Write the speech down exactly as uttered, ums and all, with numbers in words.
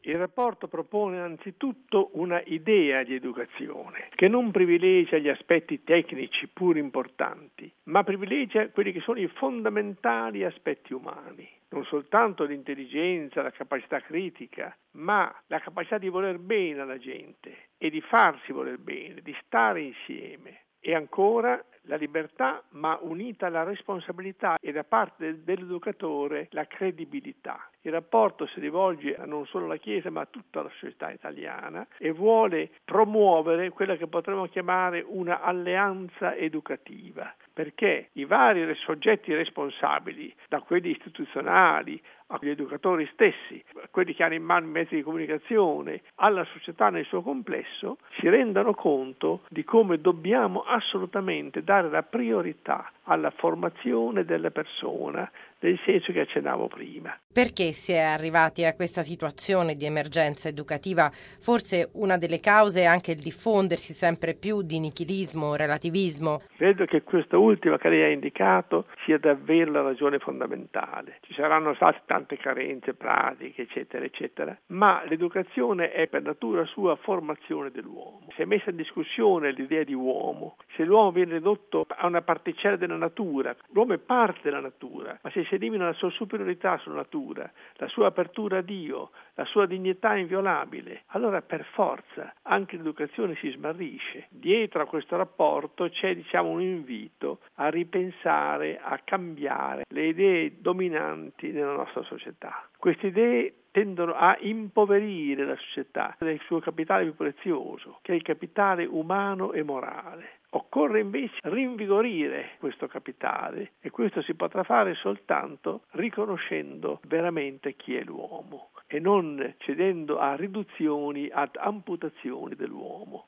Il rapporto propone anzitutto una idea di educazione che non privilegia gli aspetti tecnici pur importanti, ma privilegia quelli che sono i fondamentali aspetti umani. Non soltanto l'intelligenza, la capacità critica, ma la capacità di voler bene alla gente e di farsi voler bene, di stare insieme. E ancora la libertà, ma unita alla responsabilità e da parte dell'educatore la credibilità. Il rapporto si rivolge non solo alla Chiesa ma a tutta la società italiana e vuole promuovere quella che potremmo chiamare una alleanza educativa, perché i vari soggetti responsabili, da quelli istituzionali agli educatori stessi, quelli che hanno in mano i mezzi di comunicazione, alla società nel suo complesso, si rendano conto di come dobbiamo assolutamente dare la priorità alla formazione della persona, nel senso che accennavo prima. Perché si è arrivati a questa situazione di emergenza educativa? Forse una delle cause è anche il diffondersi sempre più di nichilismo, relativismo. Credo che questa ultima che lei ha indicato sia davvero la ragione fondamentale. Ci saranno state tante carenze pratiche, eccetera, eccetera, ma l'educazione è per natura sua formazione dell'uomo. Si è messa in discussione l'idea di uomo. Se l'uomo viene ridotto a una particella della natura, l'uomo è parte della natura, ma se si elimina la sua superiorità sulla natura, la sua apertura a Dio, la sua dignità inviolabile, allora per forza anche l'educazione si smarrisce. Dietro a questo rapporto c'è, diciamo, un invito a ripensare, a cambiare le idee dominanti nella nostra società. Queste idee tendono a impoverire la società del suo capitale più prezioso, che è il capitale umano e morale. Occorre invece rinvigorire questo capitale e questo si potrà fare soltanto riconoscendo veramente chi è l'uomo e non cedendo a riduzioni, ad amputazioni dell'uomo.